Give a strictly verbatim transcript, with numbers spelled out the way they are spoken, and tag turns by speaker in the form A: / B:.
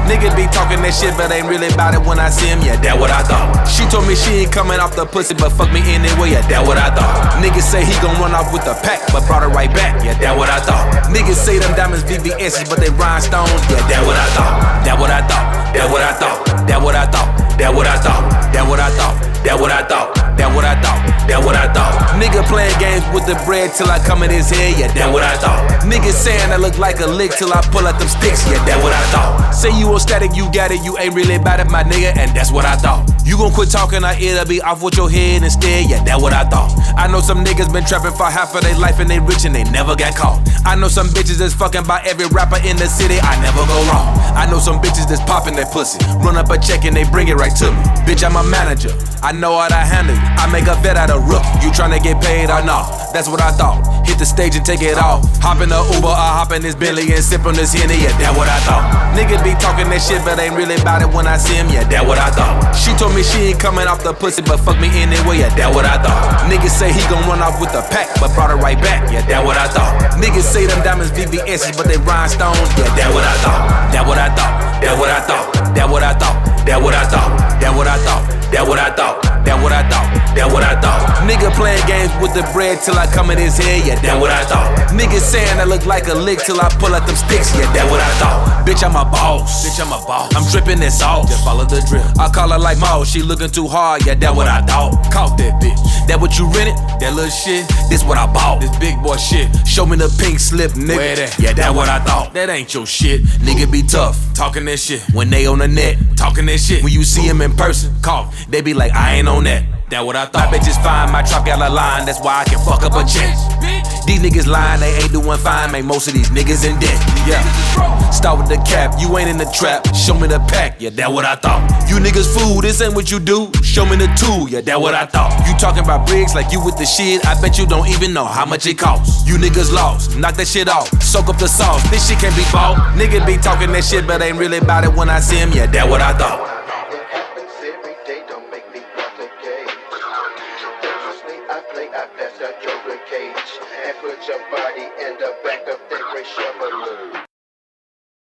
A: Niggas be talking that shit, but ain't really about it when I see him, yeah, that what I thought. She told me she ain't coming off the pussy, but fuck me anyway, yeah, that what I thought. Niggas say he gon' run off with the pack, but brought her right back, yeah, that what I thought. Niggas say them diamonds V V S's, but they rhinestones, yeah, that what I thought. That what I thought, that what I thought, that what I thought, that what I thought, that what I thought, that what I thought, that what I thought, that what I thought. Nigga playing games with the bread till I come in his head, yeah, that what I thought. Niggas saying I look like a lick till I pull out them sticks, yeah, that what I thought. Say you on static, you got it, you ain't really about it, my nigga, and that's what I thought. You gon' quit talking, I it'll be off with your head instead, yeah, that what I thought. I know some niggas been trapping for half of their life and they rich and they never got caught. I know some bitches that's fucking by every rapper in the city, I never go wrong. I know some bitches that's popping that pussy, run up a check and they bring it right to me. Bitch, I'm a manager, I know how to handle you. I make a vet out of rook, you tryna get paid or not? That's what I thought. Hit the stage and take it off. Hop in the Uber, I hop in this Bentley and sip on this Henny, yeah, that what I thought. Niggas be talking that shit, but ain't really about it when I see him, yeah, that what I thought. She told me she ain't coming off the pussy, but fuck me anyway, yeah, that what I thought. Niggas say he gon' run off with the pack, but brought her right back, yeah, that what I thought. Niggas say them diamonds V V S's, but they rhinestones, yeah, that what I thought. That what I thought, that what I thought, that what I thought, that what I thought, that what I thought, that what I thought, that what I thought, that what I thought. Nigga playing games with the bread till I come in his head, yeah, that what I thought. Niggas saying I look like a lick till I pull out them sticks, yeah, that what I thought. Bitch, I'm a boss, bitch, I'm a boss. I'm dripping this sauce, just follow the drip. I call her like Mo, she looking too hard, yeah, that what I thought. Caught that bitch, that what you rented? That little shit, this what I bought. This big boy shit, show me the pink slip, nigga. Where that? Yeah, that what I thought. That ain't your shit, nigga be tough, talking that shit. When they on the net, talking that shit. When you see him in person, call, they be like, I ain't on that. That what I thought. My bitches fine, my trap got a line, that's why I can fuck up a chick. These niggas lying, they ain't doing fine, make most of these niggas in debt. Yeah. Start with the cap, you ain't in the trap, show me the pack, yeah, that what I thought. You niggas fool, this ain't what you do, show me the tool, yeah, that what I thought. You talking about bricks like you with the shit, I bet you don't even know how much it costs. You niggas lost, knock that shit off, soak up the sauce, this shit can't be bought. Niggas be talking that shit, but ain't really about it when I see him, yeah, that what I thought.